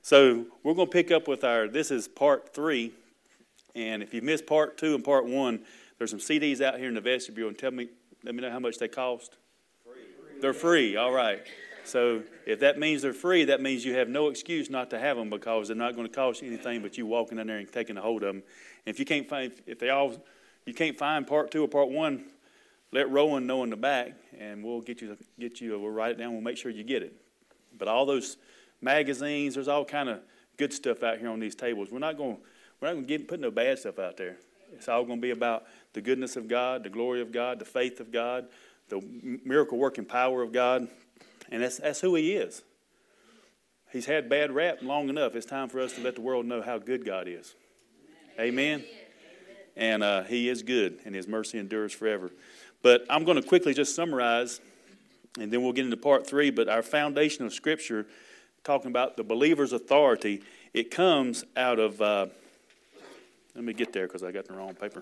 So we're going to pick up with this is part 3. And if you missed part 2 and part 1, there's some CDs out here in the vestibule. And let me know how much they cost. Free. They're free. All right. So if that means they're free, that means you have no excuse not to have them, because they're not going to cost you anything but you walking in there and taking a hold of them. And if you can't find, you can't find part 2 or part 1, let Rowan know in the back, and we'll we'll write it down. We'll make sure you get it. But all those magazines, there's all kind of good stuff out here on these tables. We're not going to put no bad stuff out there. It's all going to be about the goodness of God, the glory of God, the faith of God, the miracle working power of God. And that's who He is. He's had bad rap long enough. It's time for us to let the world know how good God is. Amen. And He is good, and His mercy endures forever. But I'm going to quickly just summarize, and then we'll get into part 3. But our foundation of Scripture, talking about the believer's authority, it comes out of, let me get there because I got the wrong paper.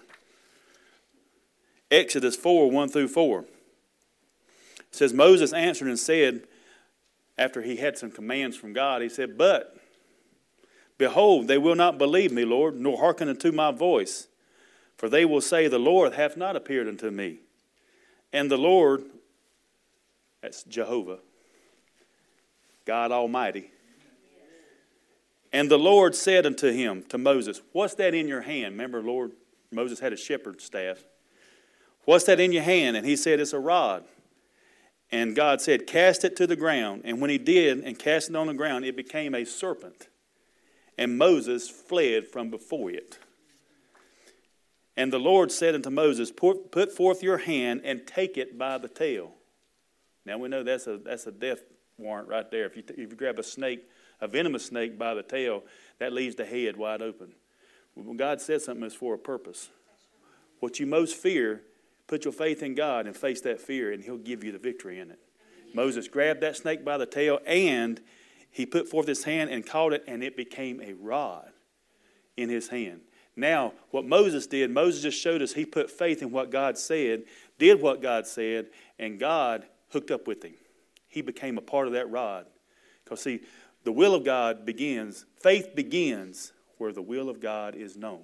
Exodus 4, 1 through 4. It says, Moses answered and said, after he had some commands from God, he said, but, behold, they will not believe me, Lord, nor hearken unto my voice. For they will say, the Lord hath not appeared unto me. And the Lord, that's Jehovah, God Almighty. And the Lord said unto him, to Moses, what's that in your hand? Remember, Moses had a shepherd's staff. What's that in your hand? And he said, it's a rod. And God said, cast it to the ground. And when he did and cast it on the ground, it became a serpent. And Moses fled from before it. And the Lord said unto Moses, put forth your hand and take it by the tail. Now we know that's a death warrant right there. If you grab a snake, a venomous snake by the tail, that leaves the head wide open. When God said something, it's for a purpose. What you most fear, put your faith in God and face that fear, and He'll give you the victory in it. Moses grabbed that snake by the tail, and he put forth his hand and caught it, and it became a rod in his hand. Now, what Moses did, Moses just showed us he put faith in what God said, did what God said, and God hooked up with him. He became a part of that rod. Because, see, the will of God faith begins where the will of God is known.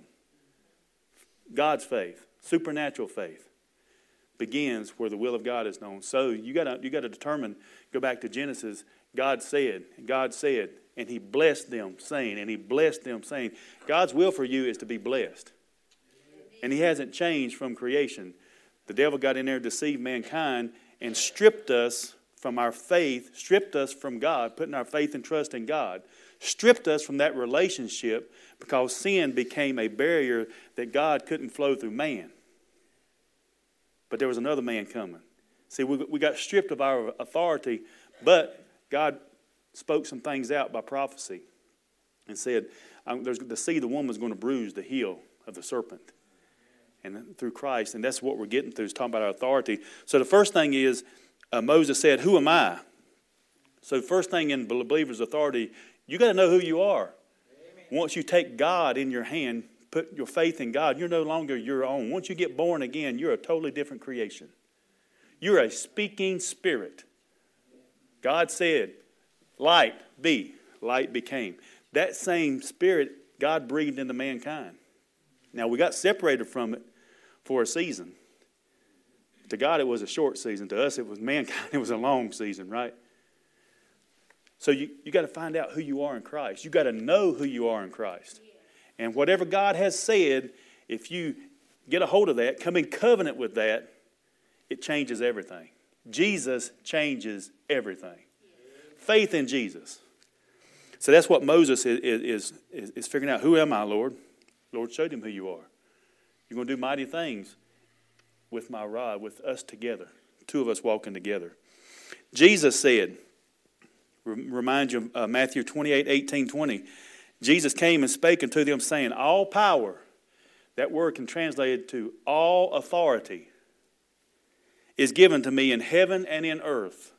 God's faith, supernatural faith, begins where the will of God is known. So you got to determine, go back to Genesis, God said, and He blessed them, saying, God's will for you is to be blessed. And He hasn't changed from creation. The devil got in there, deceived mankind, and stripped us from our faith, stripped us from God, putting our faith and trust in God, stripped us from that relationship because sin became a barrier that God couldn't flow through man. But there was another man coming. See, we got stripped of our authority, but God spoke some things out by prophecy and said, the seed of the woman is going to bruise the heel of the serpent. And through Christ, and that's what we're getting through, is talking about our authority. So the first thing is, Moses said, who am I? So first thing in believer's authority, you got to know who you are. Amen. Once you take God in your hand, put your faith in God, you're no longer your own. Once you get born again, you're a totally different creation. You're a speaking spirit. God said, light be. Light became. That same spirit God breathed into mankind. Now, we got separated from it for a season. To God, it was a short season. To us, it was mankind. It was a long season, right? So you got to find out who you are in Christ. You got to know who you are in Christ. And whatever God has said, if you get a hold of that, come in covenant with that, it changes everything. Jesus changes everything. Faith in Jesus. So that's what Moses is figuring out. Who am I, Lord? Lord showed him who you are. You're going to do mighty things with my rod, with us together. Two of us walking together. Jesus said, remind you of Matthew 28, 18, 20. Jesus came and spake unto them, saying, all power, that word can translate it to all authority, is given to me in heaven and in earth.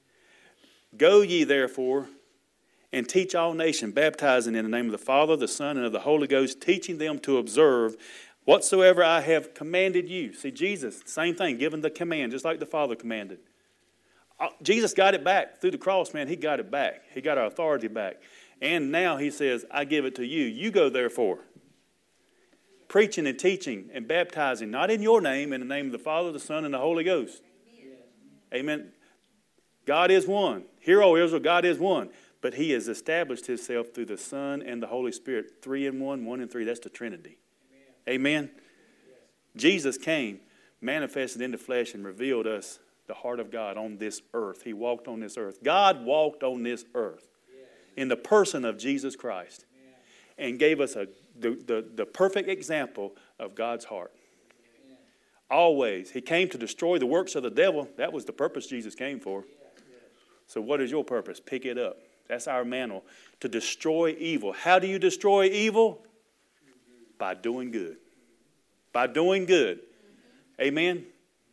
Go ye therefore and teach all nations, baptizing in the name of the Father, the Son, and of the Holy Ghost, teaching them to observe whatsoever I have commanded you. See, Jesus, same thing, given the command, just like the Father commanded. Jesus got it back through the cross, man. He got it back. He got our authority back. And now he says, I give it to you. You go therefore, preaching and teaching and baptizing, not in your name, in the name of the Father, the Son, and the Holy Ghost. Amen. God is one. Hear, O Israel, God is one. But he has established himself through the Son and the Holy Spirit. 3 in 1, 1 in 3. That's the Trinity. Amen. Jesus came, manifested in the flesh, and revealed us the heart of God on this earth. He walked on this earth. God walked on this earth in the person of Jesus Christ and gave us the perfect example of God's heart. Always. He came to destroy the works of the devil. That was the purpose Jesus came for. So what is your purpose? Pick it up. That's our mantle. To destroy evil. How do you destroy evil? By doing good. By doing good. Amen?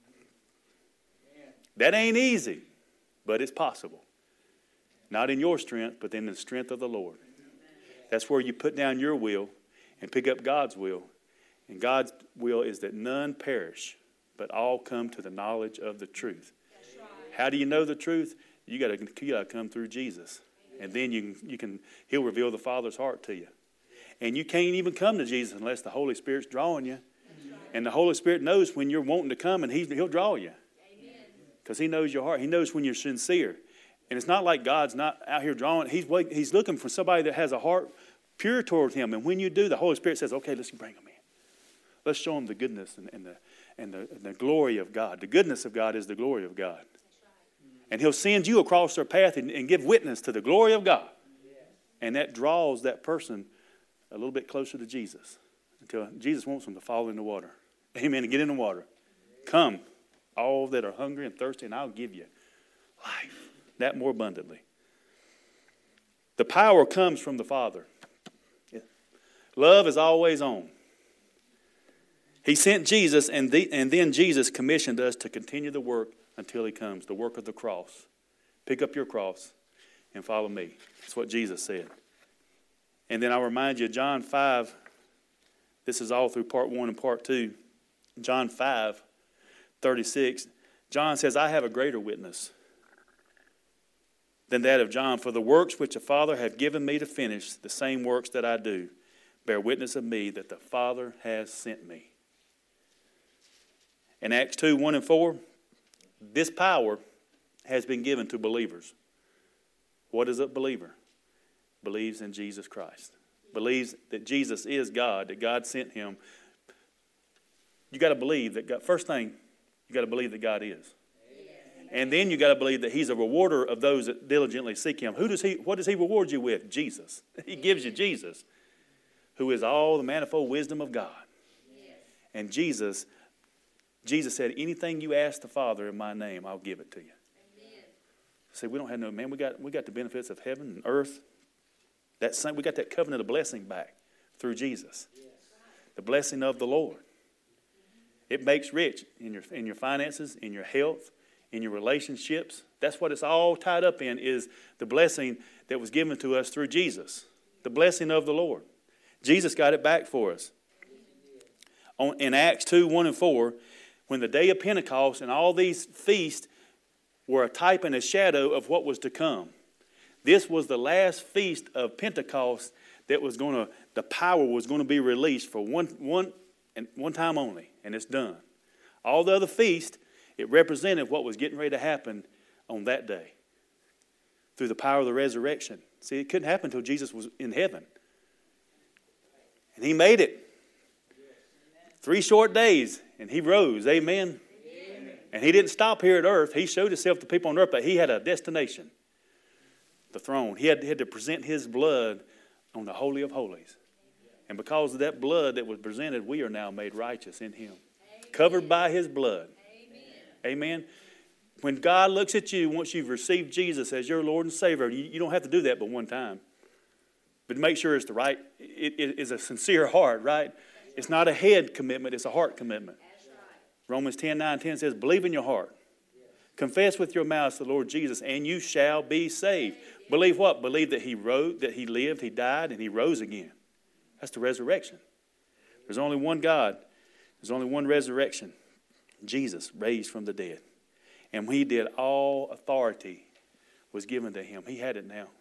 That ain't easy, but it's possible. Not in your strength, but in the strength of the Lord. That's where you put down your will and pick up God's will. And God's will is that none perish, but all come to the knowledge of the truth. How do you know the truth? You got to come through Jesus. And then he'll reveal the Father's heart to you. And you can't even come to Jesus unless the Holy Spirit's drawing you. And the Holy Spirit knows when you're wanting to come, and he'll draw you. Because he knows your heart. He knows when you're sincere. And it's not like God's not out here drawing. He's looking for somebody that has a heart pure toward him. And when you do, the Holy Spirit says, okay, let's bring them in. Let's show them the goodness and the glory of God. The goodness of God is the glory of God. And he'll send you across their path and give witness to the glory of God. And that draws that person a little bit closer to Jesus. Until Jesus wants them to fall in the water. Amen. And get in the water. Come, all that are hungry and thirsty, and I'll give you life. That more abundantly. The power comes from the Father. Love is always on. He sent Jesus, and then Jesus commissioned us to continue the work until he comes, the work of the cross. Pick up your cross and follow me. That's what Jesus said. And then I'll remind you, John 5, this is all through part 1 and part 2. John 5:36, John says, I have a greater witness than that of John, for the works which the Father hath given me to finish, the same works that I do, bear witness of me that the Father has sent me. In Acts 2, 1 and 4, this power has been given to believers. What is a believer? Believes in Jesus Christ. Believes that Jesus is God, that God sent him. You got to believe that God, first thing, you got to believe that God is. And then you got to believe that he's a rewarder of those that diligently seek him. What does he reward you with? Jesus. He gives you Jesus, who is all the manifold wisdom of God. And Jesus said, anything you ask the Father in my name, I'll give it to you. See, we don't have no, man, we got the benefits of heaven and earth. We got that covenant of blessing back through Jesus. The blessing of the Lord. It makes rich in your finances, in your health, in your relationships. That's what it's all tied up in, is the blessing that was given to us through Jesus. The blessing of the Lord. Jesus got it back for us. In Acts 2, 1 and 4, when the day of Pentecost and all these feasts were a type and a shadow of what was to come. This was the last feast of Pentecost that the power was going to be released for one time only, and it's done. All the other feasts, it represented what was getting ready to happen on that day through the power of the resurrection. See, it couldn't happen until Jesus was in heaven. And he made it. 3 short days, and he rose. Amen. And he didn't stop here at earth. He showed himself to people on earth, but he had a destination. The throne. He had to present his blood on the Holy of Holies. And because of that blood that was presented, we are now made righteous in him. Covered by his blood. Amen. When God looks at you, once you've received Jesus as your Lord and Savior, you don't have to do that but one time. But make sure it's the right, it is a sincere heart, right? It's not a head commitment, it's a heart commitment. Romans 10:9-10 says, believe in your heart. Confess with your mouth the Lord Jesus, and you shall be saved. Believe what? Believe that he rose, that he lived, he died, and he rose again. That's the resurrection. There's only one God. There's only one resurrection. Jesus raised from the dead. And when he did, all authority was given to him. He had it now.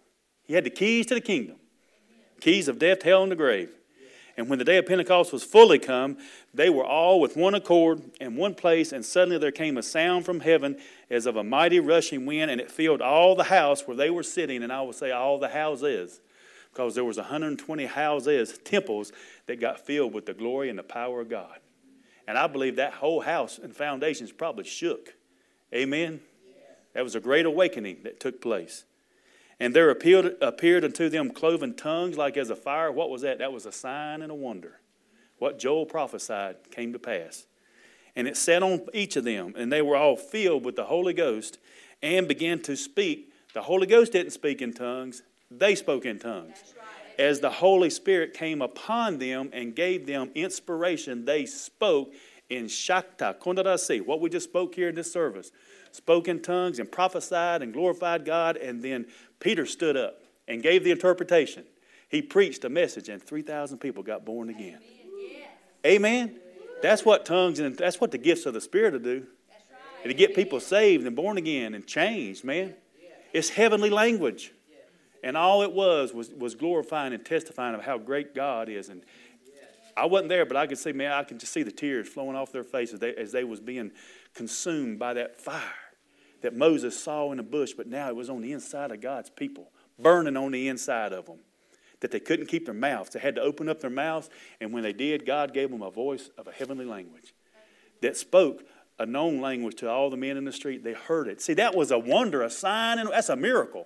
He had the keys to the kingdom. Keys of death, hell, and the grave. And when the day of Pentecost was fully come, they were all with one accord in one place, and suddenly there came a sound from heaven as of a mighty rushing wind, and it filled all the house where they were sitting, and I will say all the houses, because there was 120 houses, temples, that got filled with the glory and the power of God. And I believe that whole house and foundations probably shook. Amen? That was a great awakening that took place. And there appeared unto them cloven tongues like as a fire. What was that? That was a sign and a wonder. What Joel prophesied came to pass. And it sat on each of them, and they were all filled with the Holy Ghost and began to speak. The Holy Ghost didn't speak in tongues. They spoke in tongues. As the Holy Spirit came upon them and gave them inspiration, they spoke in Shakta, Kondarasi, what we just spoke here in this service. Spoke in tongues and prophesied and glorified God. And then Peter stood up and gave the interpretation. He preached a message, and 3,000 people got born again. Amen. That's what tongues and that's what the gifts of the Spirit will do. And to get people saved and born again and changed, man. It's heavenly language. And all it was glorifying and testifying of how great God is. And I wasn't there, but I could see, man, I could just see the tears flowing off their faces as they was being consumed by that fire that Moses saw in the bush, but now it was on the inside of God's people, burning on the inside of them, that they couldn't keep their mouths. They had to open up their mouths, and when they did, God gave them a voice of a heavenly language that spoke a known language to all the men in the street. They heard it. See, that was a wonder, a sign, and that's a miracle.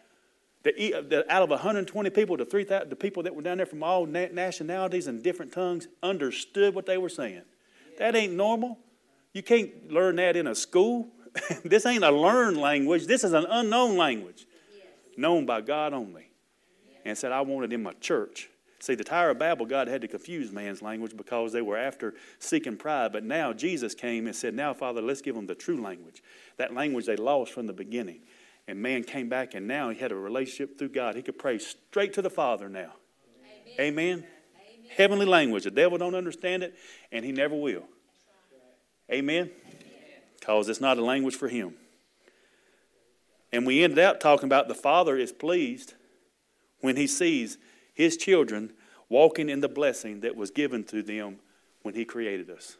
That out of 120 people, the people that were down there from all nationalities and different tongues understood what they were saying. That ain't normal. You can't learn that in a school. This ain't a learned language. This is an unknown language, known by God only. And said, I want it in my church. See, the Tower of Babel, God had to confuse man's language because they were after seeking pride. But now Jesus came and said, now, Father, let's give them the true language. That language they lost from the beginning. And man came back, and now he had a relationship through God. He could pray straight to the Father now. Amen. Amen. Heavenly language. The devil don't understand it, and he never will. Amen. Because it's not a language for him. And we ended out talking about the Father is pleased when he sees his children walking in the blessing that was given to them when he created us.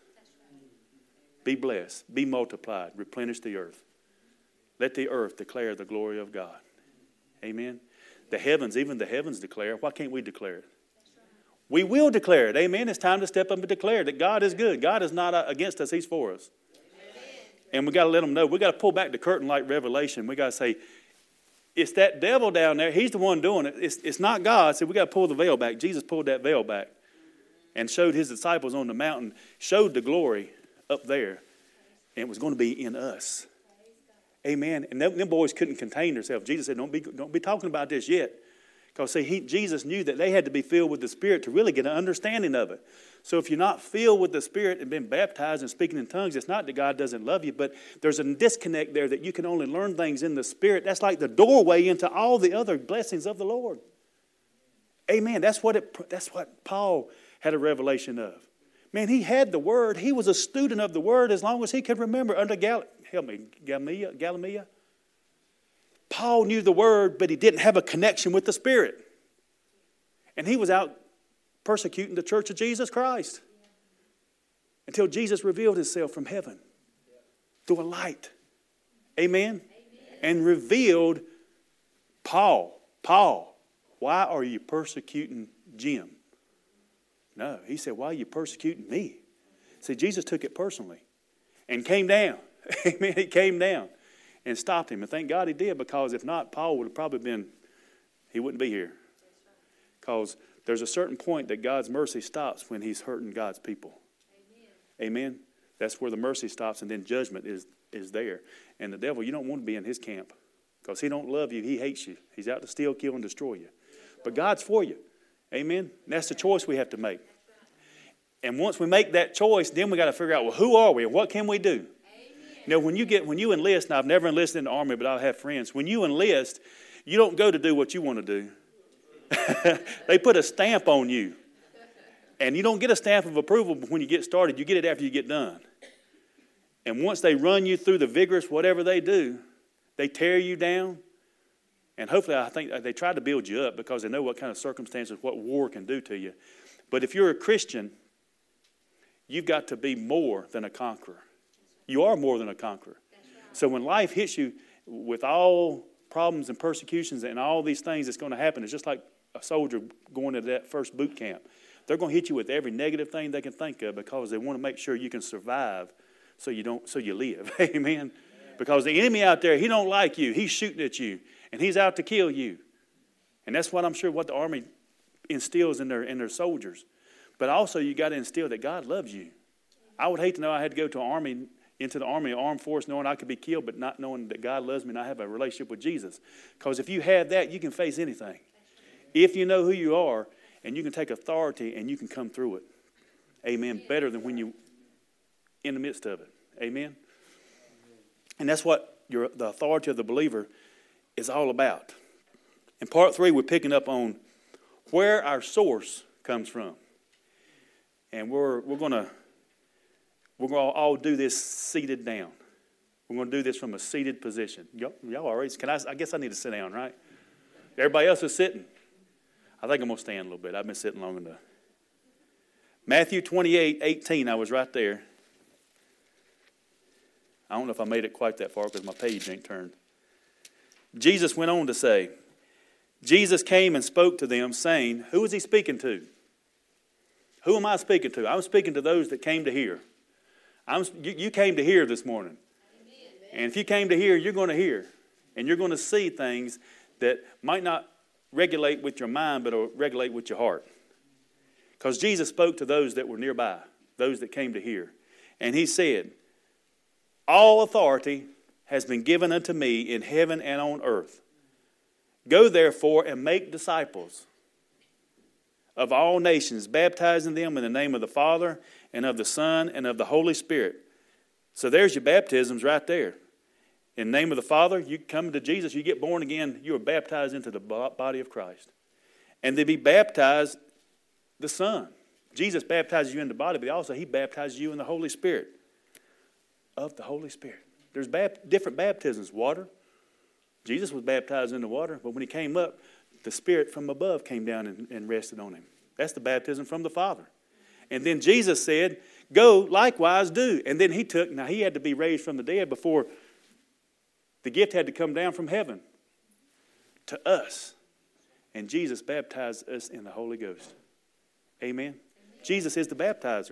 Be blessed. Be multiplied. Replenish the earth. Let the earth declare the glory of God. Amen. The heavens, even the heavens declare. Why can't we declare it? We will declare it. Amen. It's time to step up and declare that God is good. God is not against us. He's for us. And we got to let them know. We got to pull back the curtain like Revelation. We got to say, it's that devil down there. He's the one doing it. It's not God. So we got to pull the veil back. Jesus pulled that veil back and showed his disciples on the mountain, showed the glory up there. And it was going to be in us. Amen. And them boys couldn't contain themselves. Jesus said, don't be talking about this yet. Because see, Jesus knew that they had to be filled with the Spirit to really get an understanding of it. So if you're not filled with the Spirit and been baptized and speaking in tongues, it's not that God doesn't love you, but there's a disconnect there that you can only learn things in the Spirit. That's like the doorway into all the other blessings of the Lord. Amen. That's what Paul had a revelation of. Man, he had the Word. He was a student of the Word as long as he could remember under Gamaliel. Paul knew the Word, but he didn't have a connection with the Spirit. And he was out persecuting the church of Jesus Christ until Jesus revealed himself from heaven through a light. Amen? And revealed Paul, why are you persecuting Jim? No, he said, why are you persecuting me? See, Jesus took it personally and came down. Amen. He came down and stopped him. And thank God he did, because if not, Paul would have probably he wouldn't be here. Because there's a certain point that God's mercy stops when he's hurting God's people. Amen. That's where the mercy stops, and then judgment is there. And the devil, you don't want to be in his camp, because he don't love you. He hates you. He's out to steal, kill, and destroy you. But God's for you. Amen. And that's the choice we have to make. And once we make that choice, then we got to figure out, well, who are we and what can we do? You know, when you enlist, and I've never enlisted in the army, but I have friends. When you enlist, you don't go to do what you want to do. They put a stamp on you. And you don't get a stamp of approval when you get started. You get it after you get done. And once they run you through the vigorous whatever they do, they tear you down And hopefully, I think they try to build you up because they know what kind of circumstances, what war can do to you. But if you're a Christian, you've got to be more than a conqueror. You are more than a conqueror. So when life hits you with all problems and persecutions and all these things that's going to happen, it's just like a soldier going to that first boot camp. They're going to hit you with every negative thing they can think of because they want to make sure you can survive so you live. Amen. Because the enemy out there, he don't like you. He's shooting at you and he's out to kill you. And that's what I'm sure what the army instills in their soldiers. But also you got to instill that God loves you. I would hate to know I had to go to into the armed force, knowing I could be killed, but not knowing that God loves me and I have a relationship with Jesus. Because if you have that, you can face anything. If you know who you are, and you can take authority and you can come through it. Amen. Better than when you in the midst of it. Amen. And that's what the authority of the believer is all about. In part 3, we're picking up on where our source comes from. And we're going to all do this seated down. We're going to do this from a seated position. Y'all already, I guess I need to sit down, right? Everybody else is sitting. I think I'm going to stand a little bit. I've been sitting long enough. Matthew 28:18, I was right there. I don't know if I made it quite that far because my page ain't turned. Jesus went on to say, Jesus came and spoke to them, saying, who is he speaking to? Who am I speaking to? I'm speaking to those that came to hear. You came to hear this morning. And if you came to hear, you're going to hear. And you're going to see things that might not regulate with your mind, but will regulate with your heart. Because Jesus spoke to those that were nearby, those that came to hear. And he said, all authority has been given unto me in heaven and on earth. Go therefore and make disciples of all nations, baptizing them in the name of the Father and of the Son and of the Holy Spirit. So there's your baptisms right there. In the name of the Father, you come to Jesus, you get born again, you are baptized into the body of Christ. And to be baptized, the Son. Jesus baptizes you in the body, but also he baptizes you in the Holy Spirit. Of the Holy Spirit. There's different baptisms. Water. Jesus was baptized in the water, but when he came up, the Spirit from above came down and rested on him. That's the baptism from the Father. And then Jesus said, go likewise do. And then he had to be raised from the dead before the gift had to come down from heaven to us. And Jesus baptized us in the Holy Ghost. Amen. Jesus is the baptizer.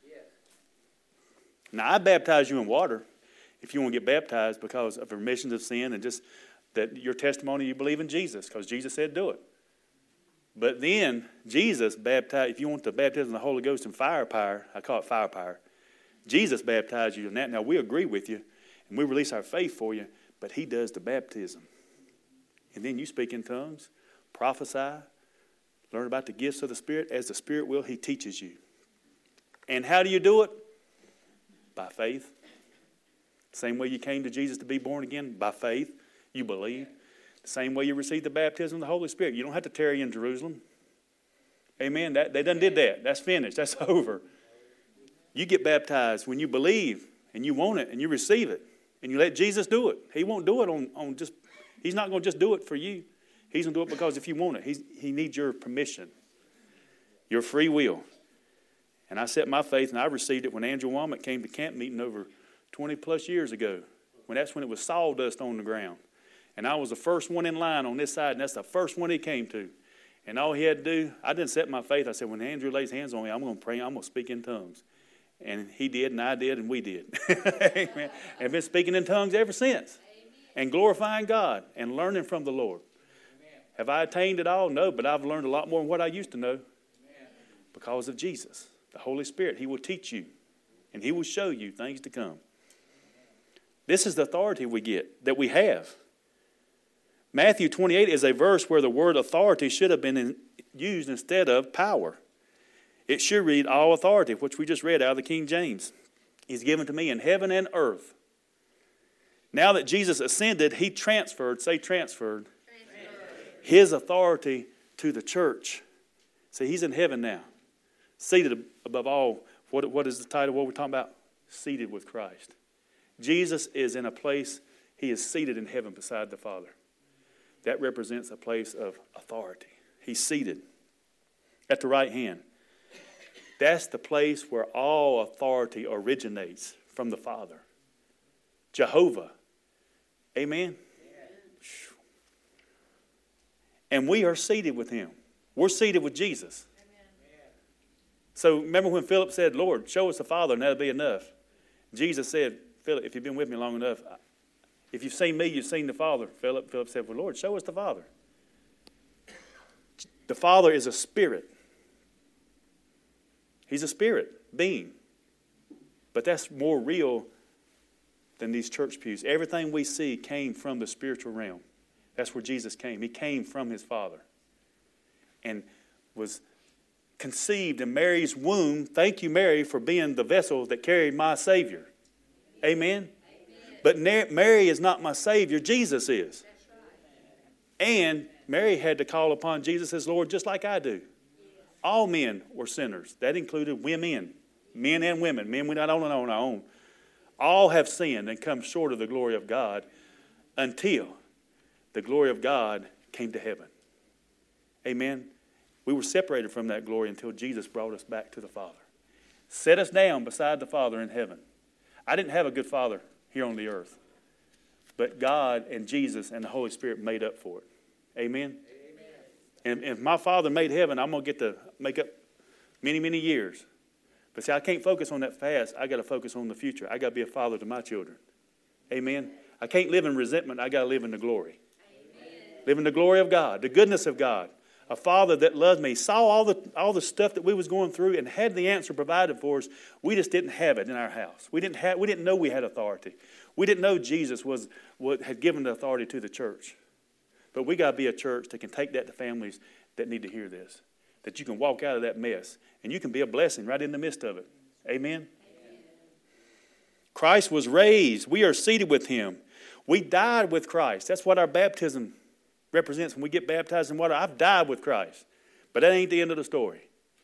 Now, I baptize you in water if you want to get baptized because of remission of sin and just that your testimony you believe in Jesus, because Jesus said do it. But then Jesus baptized, if you want the baptism of the Holy Ghost and fire power, I call it fire power. Jesus baptized you in that. Now, we agree with you and we release our faith for you, but he does the baptism. And then you speak in tongues, prophesy, learn about the gifts of the Spirit. As the Spirit will, he teaches you. And how do you do it? By faith. Same way you came to Jesus to be born again, by faith. You believe. The same way you received the baptism of the Holy Spirit. You don't have to tarry in Jerusalem. Amen. They done did that. That's finished. That's over. You get baptized when you believe and you want it and you receive it. And you let Jesus do it. He won't do it on just, he's not going to just do it for you. He's going to do it because if you want it, he needs your permission. Your free will. And I set my faith, and I received it when Andrew Womack came to camp meeting over 20 plus years ago. That's when it was sawdust on the ground. And I was the first one in line on this side, and that's the first one he came to. And all he had to do, I didn't set my faith. I said, when Andrew lays hands on me, I'm going to pray, I'm going to speak in tongues. And he did, and I did, and we did. Amen. I've been speaking in tongues ever since. Amen. And glorifying God and learning from the Lord. Amen. Have I attained it all? No, but I've learned a lot more than what I used to know. Amen. Because of Jesus. The Holy Spirit, he will teach you and he will show you things to come. This is the authority we get, that we have. Matthew 28 is a verse where the word authority should have been used instead of power. It should read all authority, which we just read out of the King James. Is given to me in heaven and earth. Now that Jesus ascended, he transferred his authority to the church. See, he's in heaven now. Seated above all. What is the title? What we're talking about? Seated with Christ. Jesus is in a place, he is seated in heaven beside the Father. that represents a place of authority. He's seated at the right hand. That's the place where all authority originates from the Father. Jehovah. Amen? And we are seated with him. We're seated with Jesus. So remember when Philip said, Lord, show us the Father and that'll be enough. Jesus said, Philip, if you've been with me long enough, if you've seen me, you've seen the Father. Philip said, well, Lord, show us the Father. The Father is a spirit. He's a spirit being. But that's more real than these church pews. Everything we see came from the spiritual realm. That's where Jesus came. He came from his Father and was conceived in Mary's womb. Thank you, Mary, for being the vessel that carried my Savior. Amen? But Mary is not my Savior. Jesus is. And Mary had to call upon Jesus as Lord just like I do. All men were sinners. That included women, men and women. Men, we're not on our own. All have sinned and come short of the glory of God until the glory of God came to heaven. Amen? We were separated from that glory until Jesus brought us back to the Father. Set us down beside the Father in heaven. I didn't have a good father here on the earth. But God and Jesus and the Holy Spirit made up for it. Amen? And if my Father made heaven, I'm going to get to make up many, many years. But see, I can't focus on that fast. I got to focus on the future. I got to be a father to my children. Amen? I can't live in resentment. I got to live in the glory. Amen. Live in the glory of God, the goodness of God. A Father that loved me, saw all the stuff that we was going through and had the answer provided for us. We just didn't have it in our house. We didn't know we had authority. We didn't know Jesus was what had given the authority to the church. But we got to be a church that can take that to families that need to hear this. That you can walk out of that mess and you can be a blessing right in the midst of it. Amen? Amen. Christ was raised. We are seated with him. We died with Christ. That's what our baptism represents. When we get baptized in water, I've died with Christ. But that ain't the end of the story.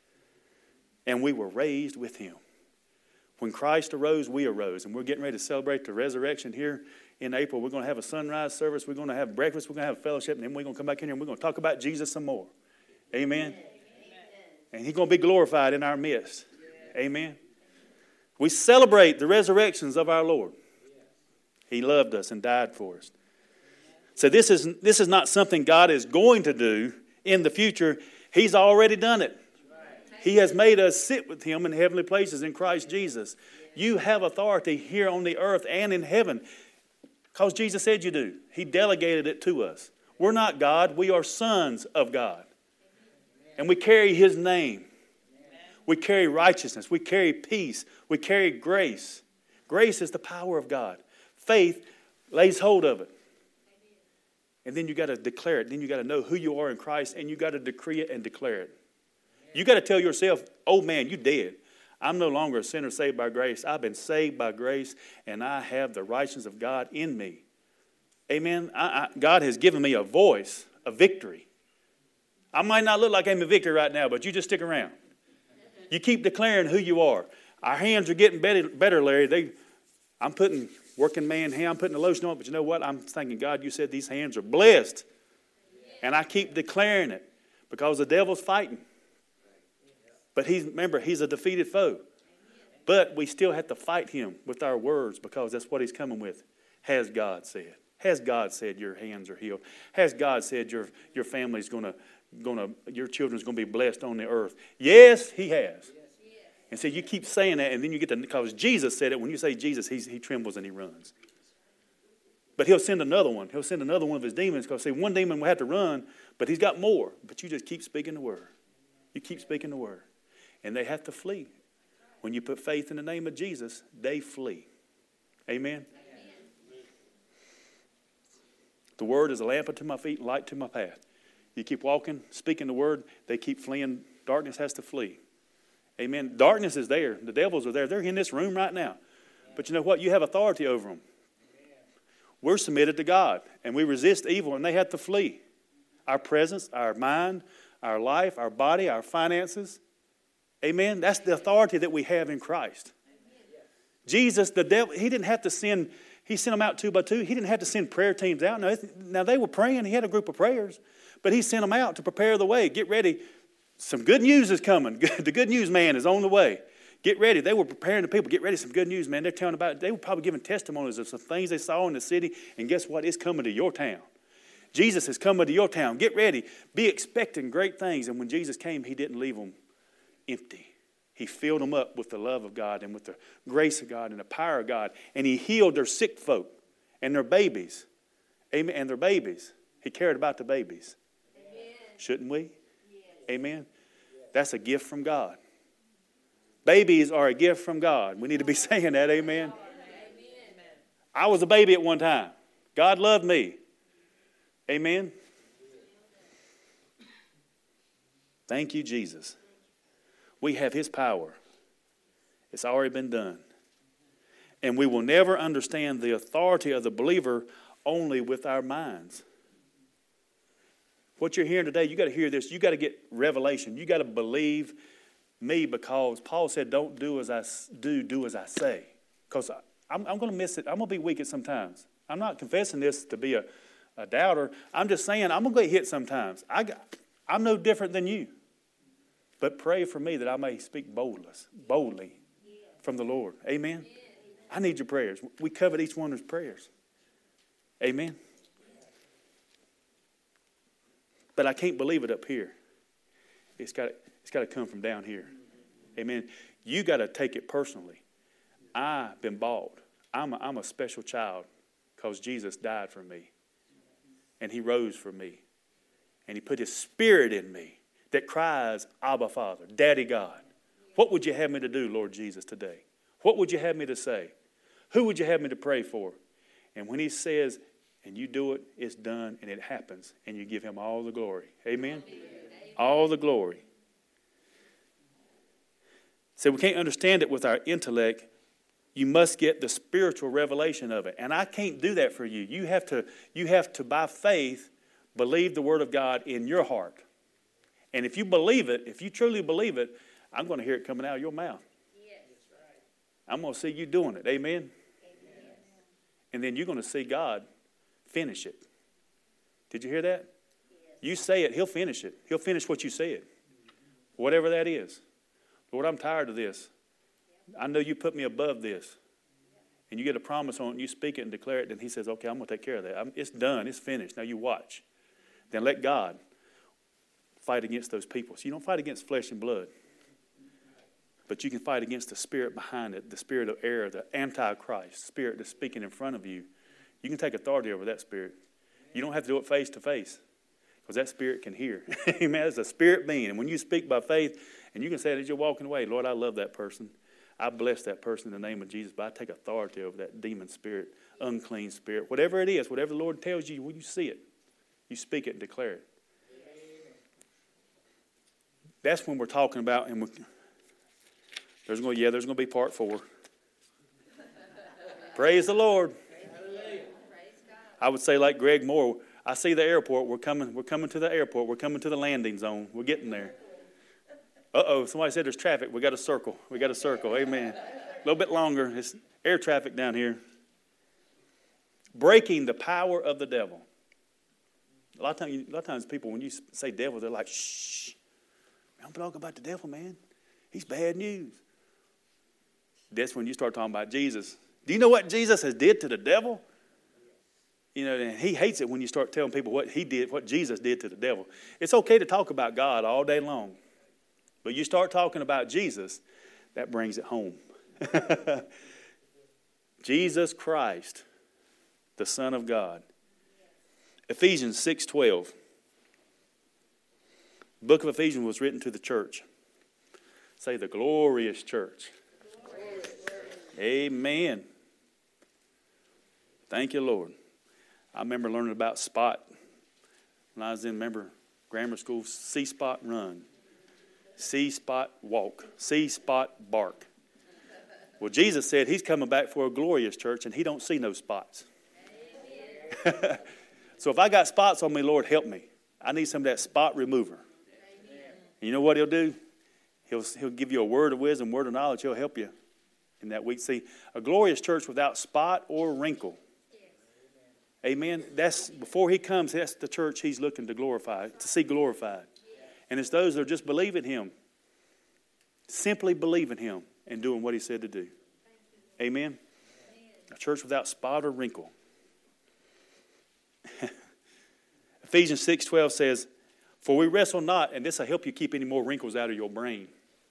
And we were raised with him. When Christ arose, we arose. And we're getting ready to celebrate the resurrection here in April. We're going to have a sunrise service. We're going to have breakfast. We're going to have fellowship. And then we're going to come back in here and we're going to talk about Jesus some more. Amen. And he's going to be glorified in our midst. Amen. We celebrate the resurrections of our Lord. He loved us and died for us. So this is not something God is going to do in the future. He's already done it. He has made us sit with him in heavenly places in Christ Jesus. You have authority here on the earth and in heaven because Jesus said you do. He delegated it to us. We're not God. We are sons of God. And we carry his name. We carry righteousness. We carry peace. We carry grace. Grace is the power of God. Faith lays hold of it. And then you got to declare it. Then you got to know who you are in Christ, and you got to decree it and declare it. You got to tell yourself, oh man, you dead. I'm no longer a sinner saved by grace. I've been saved by grace, and I have the righteousness of God in me. Amen. God has given me a voice, a victory. I might not look like I'm a victor right now, but you just stick around. You keep declaring who you are. Our hands are getting better, Larry. I'm putting working man hand, I'm putting the lotion on it, but you know what? I'm thinking, God, you said these hands are blessed. And I keep declaring it because the devil's fighting. But remember, he's a defeated foe. But we still have to fight him with our words because that's what he's coming with. Has God said? Has God said your hands are healed? Has God said your family's your children's going to be blessed on the earth? Yes, he has. And so you keep saying that, and then you get to, because Jesus said it. When you say Jesus, he trembles and he runs. But he'll send another one. He'll send another one of his demons, because see, one demon will have to run, but he's got more. But you just keep speaking the word. You keep speaking the word. And they have to flee. When you put faith in the name of Jesus, they flee. Amen? The word is a lamp unto my feet, light to my path. You keep walking, speaking the word, they keep fleeing. Darkness has to flee. Amen. Darkness is there. The devils are there. They're in this room right now. But you know what? You have authority over them. We're submitted to God, and we resist evil, and they have to flee. Our presence, our mind, our life, our body, our finances. Amen. That's the authority that we have in Christ. Jesus, the devil, he didn't have to send He sent them out 2 by 2. He didn't have to send prayer teams out. Now they were praying. He had a group of prayers. But he sent them out to prepare the way. Get ready. Some good news is coming. The good news man is on the way. Get ready. They were preparing the people. Get ready. Some good news, man. They're telling about it. They were probably giving testimonies of some things they saw in the city. And guess what? It's coming to your town. Jesus is coming to your town. Get ready. Be expecting great things. And when Jesus came, he didn't leave them empty. He filled them up with the love of God and with the grace of God and the power of God. And he healed their sick folk and their babies. Amen. And their babies. He cared about the babies. Amen. Shouldn't we? Yes. Amen. That's a gift from God. Babies are a gift from God. We need to be saying that. Amen. Amen. I was a baby at one time. God loved me. Amen. Thank you, Jesus. We have his power. It's already been done. And we will never understand the authority of the believer only with our minds. What you're hearing today, you got to hear this. You got to get revelation. You got to believe me, because Paul said, don't do as I do as I say. Because I'm going to miss it. I'm going to be weak at sometimes. I'm not confessing this to be a doubter. I'm just saying I'm going to get hit sometimes. I'm no different than you. But pray for me that I may speak boldly from the Lord. Amen? I need your prayers. We covered each one of those prayers. Amen? But I can't believe it up here. It's got to come from down here. Amen? You got to take it personally. I've been bought. I'm a special child because Jesus died for me. And he rose for me. And he put his spirit in me that cries, Abba, Father, Daddy God. What would you have me to do, Lord Jesus, today? What would you have me to say? Who would you have me to pray for? And when he says, and you do it, it's done, and it happens. And you give him all the glory. Amen? Amen. All the glory. So we can't understand it with our intellect. You must get the spiritual revelation of it. And I can't do that for you. You have to, by faith, believe the word of God in your heart. And if you believe it, if you truly believe it, I'm going to hear it coming out of your mouth. Yes. I'm going to see you doing it. Amen? Amen. And then you're going to see God finish it. Did you hear that? Yes. You say it, he'll finish it. He'll finish what you said. Whatever that is. Lord, I'm tired of this. I know you put me above this. And you get a promise on it, and you speak it and declare it, then he says, okay, I'm going to take care of that. It's done. It's finished. Now you watch. Then let God fight against those people. So you don't fight against flesh and blood. But you can fight against the spirit behind it, the spirit of error, the antichrist spirit that's speaking in front of you. You can take authority over that spirit. You don't have to do it face to face, because that spirit can hear. Amen. It's a spirit being. And when you speak by faith, and you can say it as you're walking away, Lord, I love that person. I bless that person in the name of Jesus, but I take authority over that demon spirit, unclean spirit, whatever it is, whatever the Lord tells you, when you see it, you speak it and declare it. That's when we're talking about, and there's going to be part 4. Praise the Lord. I would say like Greg Moore, I see the airport. We're coming to the airport. We're coming to the landing zone. We're getting there. Uh-oh, somebody said there's traffic. We got to circle. Amen. A little bit longer. It's air traffic down here. Breaking the power of the devil. A lot of times people, when you say devil, they're like, shh. Don't talk about the devil, man. He's bad news. That's when you start talking about Jesus. Do you know what Jesus has did to the devil? You know, and he hates it when you start telling people what he did, what Jesus did to the devil. It's okay to talk about God all day long. But you start talking about Jesus, that brings it home. Jesus Christ, the Son of God. Ephesians 6:12. The book of Ephesians was written to the church. Say the glorious church. Amen. Thank you, Lord. I remember learning about SPOT when I was in, grammar school. See spot run. See spot walk. See spot bark. Well, Jesus said he's coming back for a glorious church, and he don't see no spots. So if I got spots on me, Lord, help me. I need some of that spot remover. And you know what he'll do? He'll give you a word of wisdom, word of knowledge. He'll help you. in that week. See, a glorious church without spot or wrinkle. Amen. That's before he comes, that's the church he's looking to glorify, to see glorified. And it's those that are just believing him. Simply believing him and doing what he said to do. Amen. A church without spot or wrinkle. Ephesians 6:12 says, for we wrestle not, and this will help you keep any more wrinkles out of your brain.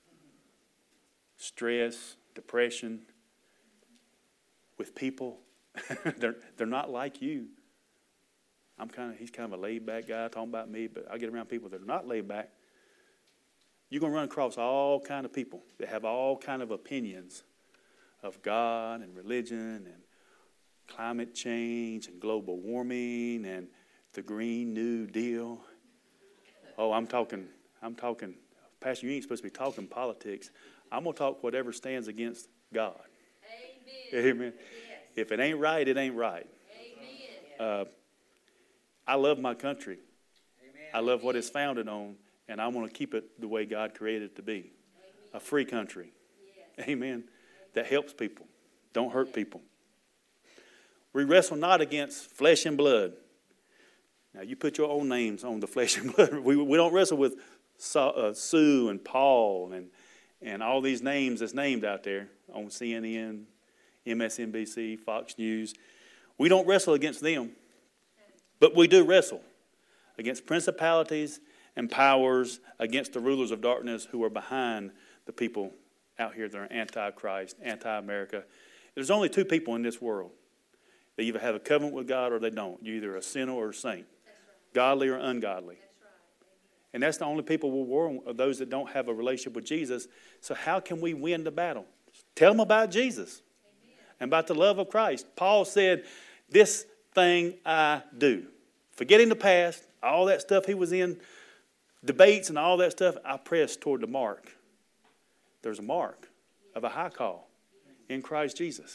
Stress, depression, with people. they're not like you. He's kind of a laid back guy talking about me, but I get around people that are not laid back. You're going to run across all kind of people that have all kind of opinions of God and religion and climate change and global warming and the Green New Deal. Oh, I'm talking, Pastor, you ain't supposed to be talking politics. I'm going to talk whatever stands against God. Amen. Amen. Yes. If it ain't right, it ain't right. Amen. I love my country. Amen. I love what it's founded on, and I want to keep it the way God created it to be. Amen. A free country. Yes. Amen. That helps people. Don't hurt people. We wrestle not against flesh and blood. Now, you put your own names on the flesh and blood. We don't wrestle with Sue and Paul and all these names that's named out there on CNN, MSNBC, Fox News. We don't wrestle against them, but we do wrestle against principalities and powers, against the rulers of darkness who are behind the people out here that are anti-Christ, anti-America. There's only two people in this world. They either have a covenant with God or they don't. You're either a sinner or a saint. Godly or ungodly. And that's the only people we'll war on, are those that don't have a relationship with Jesus. So how can we win the battle? Tell them about Jesus. Amen. And about the love of Christ. Paul said, this thing I do. Forgetting the past, all that stuff he was in, debates and all that stuff, I press toward the mark. There's a mark of a high call in Christ Jesus.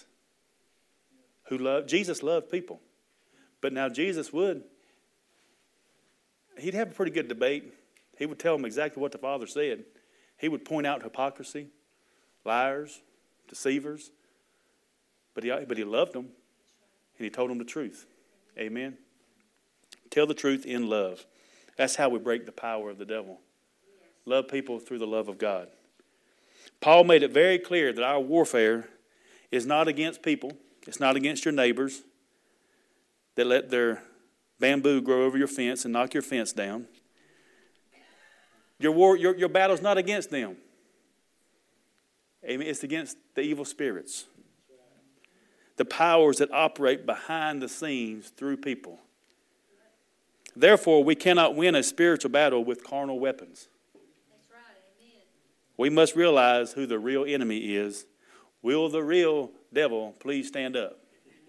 Jesus loved people. But now Jesus he'd have a pretty good debate. He would tell them exactly what the Father said. He would point out hypocrisy, liars, deceivers. But he loved them, and he told them the truth. Amen. Tell the truth in love. That's how we break the power of the devil. Love people through the love of God. Paul made it very clear that our warfare is not against people. It's not against your neighbors that let their bamboo grow over your fence and knock your fence down. Your battle's not against them. Amen. It's against the evil spirits. The powers that operate behind the scenes through people. Therefore, we cannot win a spiritual battle with carnal weapons. That's right. Amen. We must realize who the real enemy is. Will the real devil please stand up?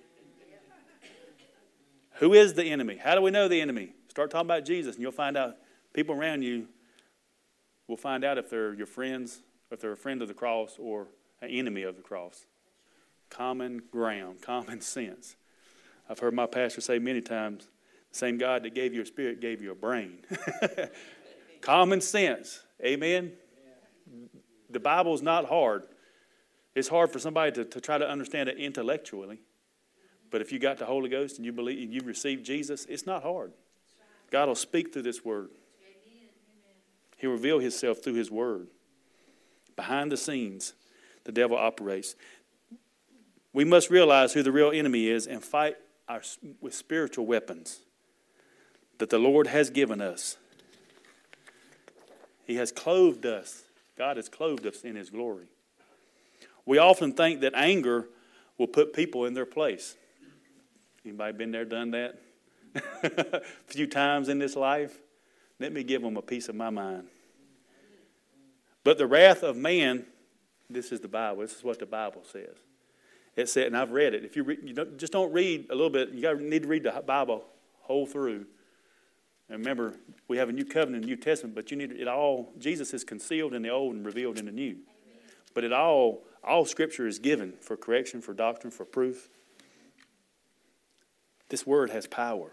Who is the enemy? How do we know the enemy? Start talking about Jesus and you'll find out. People around you will find out if they're your friends, if they're a friend of the cross or an enemy of the cross. Common ground, common sense. I've heard my pastor say many times, the same God that gave you a spirit gave you a brain. Common sense. Amen? The Bible's not hard. It's hard for somebody to try to understand it intellectually. But if you got the Holy Ghost and you believe and you received Jesus, it's not hard. God will speak through this word. He'll reveal himself through his word. Behind the scenes, the devil operates. We must realize who the real enemy is and fight with spiritual weapons that the Lord has given us. He has clothed us. God has clothed us in his glory. We often think that anger will put people in their place. Anybody been there, done that? A few times in this life? Let me give them a piece of my mind. But the wrath of man, this is the Bible. This is what the Bible says. It said, and I've read it. If you read, just don't read a little bit. You need to read the Bible whole through. And remember, we have a new covenant, a New Testament, but you need it all. Jesus is concealed in the old and revealed in the new. Amen. But all Scripture is given for correction, for doctrine, for proof. This word has power.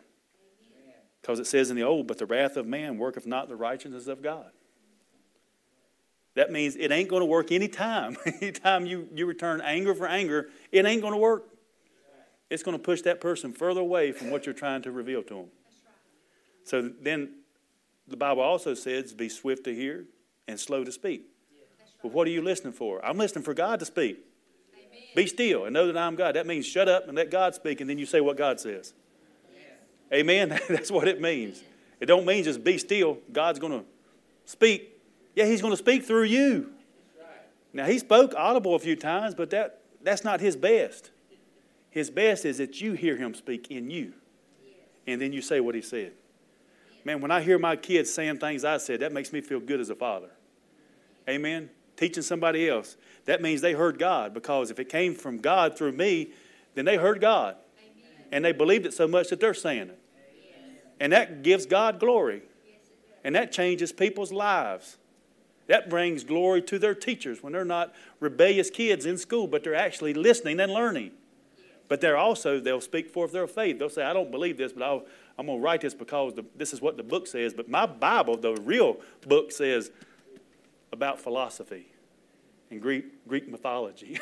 Because it says in the old, but the wrath of man worketh not the righteousness of God. That means it ain't going to work anytime. Anytime you return anger for anger, it ain't going to work. It's going to push that person further away from what you're trying to reveal to them. So then the Bible also says, be swift to hear and slow to speak. Well, what are you listening for? I'm listening for God to speak. Amen. Be still and know that I'm God. That means shut up and let God speak, and then you say what God says. Yes. Amen? That's what it means. It don't mean just be still. God's going to speak. Yeah, he's going to speak through you. Now, he spoke audible a few times, but that's not his best. His best is that you hear him speak in you. And then you say what he said. Man, when I hear my kids saying things I said, that makes me feel good as a father. Amen? Teaching somebody else. That means they heard God, because if it came from God through me, then they heard God. And they believed it so much that they're saying it. And that gives God glory. And that changes people's lives. That brings glory to their teachers when they're not rebellious kids in school, but they're actually listening and learning. But they'll speak forth their faith. They'll say, I don't believe this, but I'm going to write this because this is what the book says. But my Bible, the real book, says about philosophy and Greek mythology.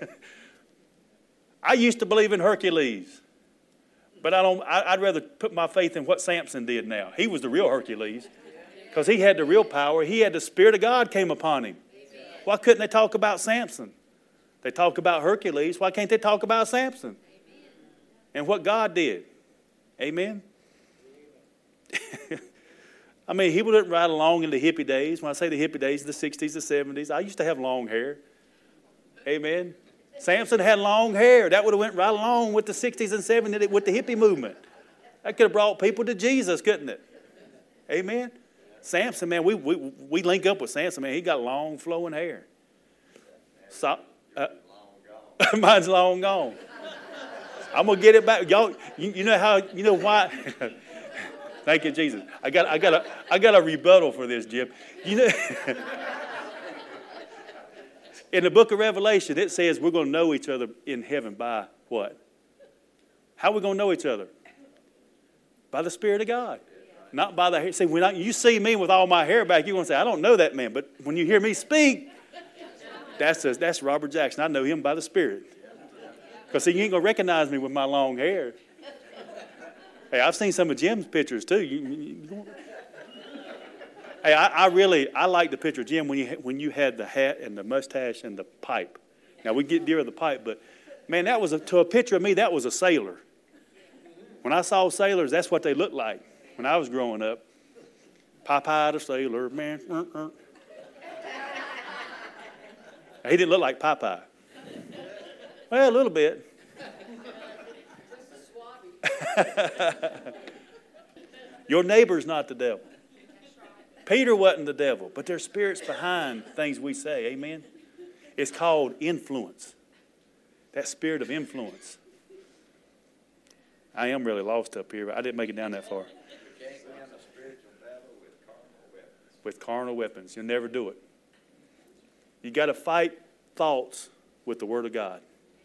I used to believe in Hercules, but I'd rather put my faith in what Samson did now. He was the real Hercules. Because he had the real power. He had the Spirit of God came upon him. Amen. Why couldn't they talk about Samson? They talk about Hercules. Why can't they talk about Samson? Amen. And what God did. Amen? I mean, people didn't ride along in the hippie days. When I say the hippie days, the 60s, the 70s. I used to have long hair. Amen? Samson had long hair. That would have went right along with the 60s and 70s with the hippie movement. That could have brought people to Jesus, couldn't it? Amen? Samson, man, we link up with Samson, man. He got long flowing hair. Mine's long gone. I'm gonna get it back, y'all. You know why? Thank you, Jesus. I got a rebuttal for this, Jim. You know, in the book of Revelation, it says we're going to know each other in heaven by what? How are we going to know each other? By the Spirit of God. Not by the hair. See, when you see me with all my hair back, you're going to say, I don't know that man. But when you hear me speak, that's Robert Jackson. I know him by the Spirit. Because, see, you ain't going to recognize me with my long hair. Hey, I've seen some of Jim's pictures, too. Hey, I like the picture of Jim when you had the hat and the mustache and the pipe. Now, we get dear of the pipe, but, man, to a picture of me, that was a sailor. When I saw sailors, that's what they looked like. When I was growing up, Popeye the sailor, man. He didn't look like Popeye. Well, a little bit. Your neighbor's not the devil. Peter wasn't the devil, but there's spirits behind things we say. Amen? It's called influence. That spirit of influence. I am really lost up here, but I didn't make it down that far. With carnal weapons. You'll never do it. You got to fight thoughts with the Word of God.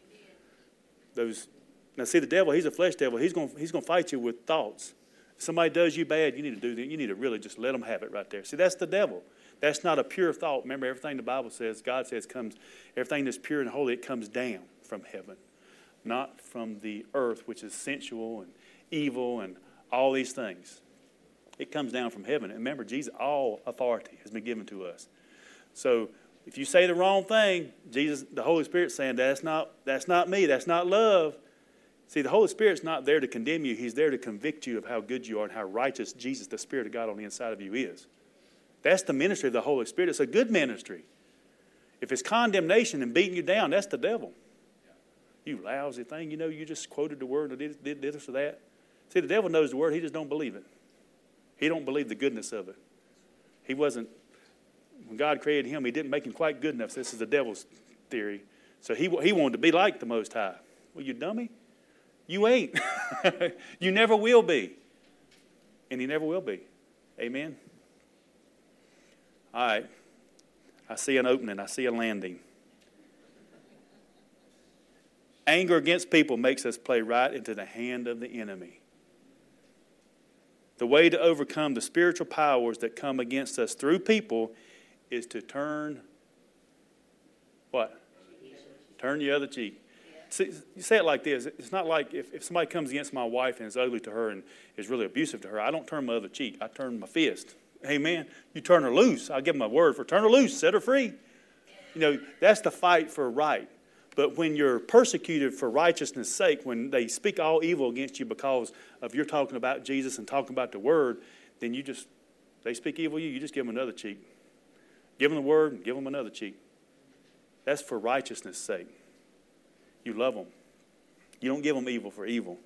Now see, the devil, he's a flesh devil. He's going to fight you with thoughts. If somebody does you bad, you need to do that. You need to really just let them have it right there. See, that's the devil. That's not a pure thought. Remember, everything the Bible says, God says, everything that's pure and holy, it comes down from heaven, not from the earth, which is sensual and evil and all these things. It comes down from heaven. And remember, Jesus, all authority has been given to us. So if you say the wrong thing, Jesus, the Holy Spirit's saying, that's not me, that's not love. See, the Holy Spirit's not there to condemn you. He's there to convict you of how good you are and how righteous Jesus, the Spirit of God on the inside of you, is. That's the ministry of the Holy Spirit. It's a good ministry. If it's condemnation and beating you down, that's the devil. You lousy thing, you just quoted the word and did this or that. See, the devil knows the word, he just don't believe it. He don't believe the goodness of it. When God created him, he didn't make him quite good enough. This is the devil's theory. So he wanted to be like the Most High. Well, you dummy. You ain't. You never will be. And he never will be. Amen? All right. I see an opening. I see a landing. Anger against people makes us play right into the hand of the enemy. The way to overcome the spiritual powers that come against us through people is to turn what? Turn the other cheek. See, you say it like this. It's not like if somebody comes against my wife and is ugly to her and is really abusive to her, I don't turn my other cheek. I turn my fist. Amen. You turn her loose. I'll give them a word for turn her loose, set her free. You know, that's the fight for right. But when you're persecuted for righteousness' sake, when they speak all evil against you because of you're talking about Jesus and talking about the word, then they speak evil of you, you just give them another cheek. Give them the word and give them another cheek. That's for righteousness' sake. You love them. You don't give them evil for evil.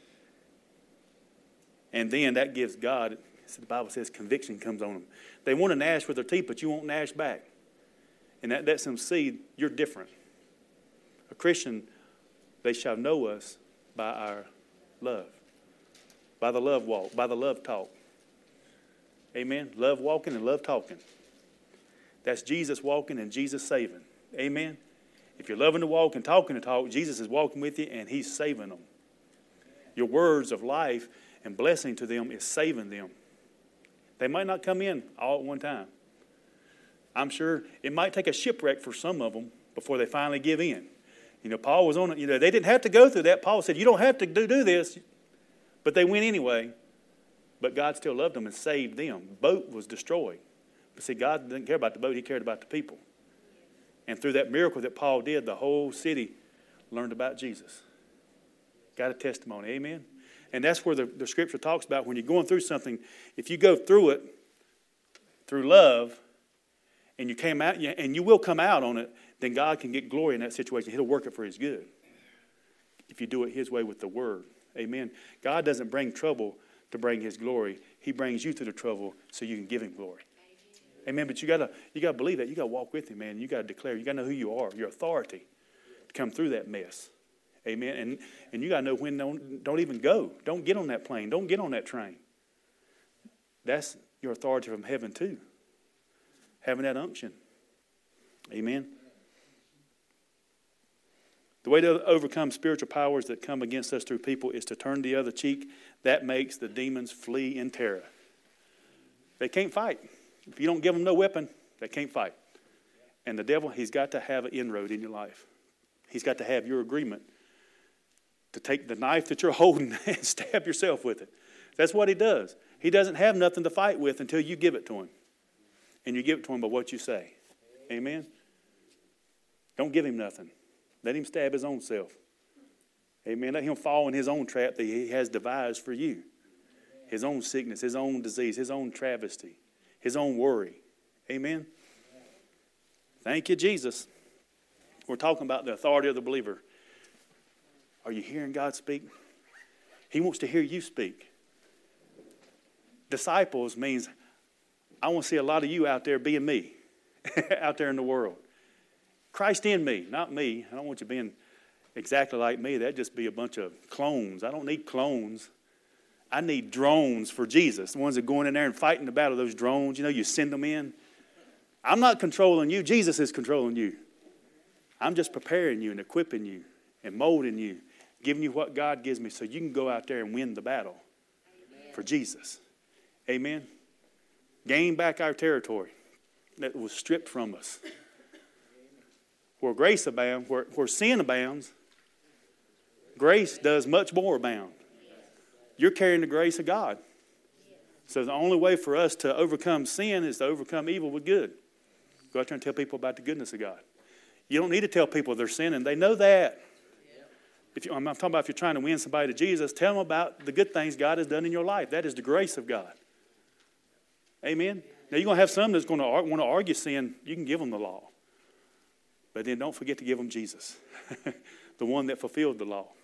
And then that gives God, the Bible says, conviction comes on them. They want to gnash with their teeth, but you won't gnash back. And that lets them see you're different. A Christian, they shall know us by our love. By the love walk, by the love talk. Amen. Love walking and love talking. That's Jesus walking and Jesus saving. Amen. If you're loving to walk and talking to talk, Jesus is walking with you and he's saving them. Your words of life and blessing to them is saving them. They might not come in all at one time. I'm sure it might take a shipwreck for some of them before they finally give in. You know, Paul was on it. You know, they didn't have to go through that. Paul said, you don't have to do this. But they went anyway. But God still loved them and saved them. The boat was destroyed. But see, God didn't care about the boat. He cared about the people. And through that miracle that Paul did, the whole city learned about Jesus. Got a testimony. Amen? And that's where the scripture talks about when you're going through something, if you go through it through love, and you came out, and you will come out on it, then God can get glory in that situation. He'll work it for his good. If you do it his way with the word. Amen. God doesn't bring trouble to bring his glory. He brings you through the trouble so you can give him glory. Amen. But you gotta believe that. You gotta walk with him, man. You gotta declare. You gotta know who you are, your authority to come through that mess. Amen. And you gotta know when don't even go. Don't get on that plane. Don't get on that train. That's your authority from heaven too. Having that unction. Amen. The way to overcome spiritual powers that come against us through people is to turn the other cheek. That makes the demons flee in terror. They can't fight. If you don't give them no weapon, they can't fight. And the devil, he's got to have an inroad in your life. He's got to have your agreement to take the knife that you're holding and stab yourself with it. That's what he does. He doesn't have nothing to fight with until you give it to him. And you give it to him by what you say. Amen? Don't give him nothing. Let him stab his own self. Amen? Let him fall in his own trap that he has devised for you. His own sickness, his own disease, his own travesty, his own worry. Amen? Thank you, Jesus. We're talking about the authority of the believer. Are you hearing God speak? He wants to hear you speak. Disciples means I want to see a lot of you out there being me, out there in the world. Christ in me, not me. I don't want you being exactly like me. That'd just be a bunch of clones. I don't need clones. I need drones for Jesus. The ones that are going in there and fighting the battle, those drones, you know, you send them in. I'm not controlling you. Jesus is controlling you. I'm just preparing you and equipping you and molding you, giving you what God gives me so you can go out there and win the battle for Jesus. Amen. Gain back our territory that was stripped from us. Where grace abounds, where sin abounds, grace does much more abound. You're carrying the grace of God. So the only way for us to overcome sin is to overcome evil with good. Go out there and tell people about the goodness of God. You don't need to tell people they're sinning. They know that. I'm talking about if you're trying to win somebody to Jesus, tell them about the good things God has done in your life. That is the grace of God. Amen? Now, you're going to have some that's going to want to argue sin. You can give them the law. But then don't forget to give them Jesus, the one that fulfilled the law.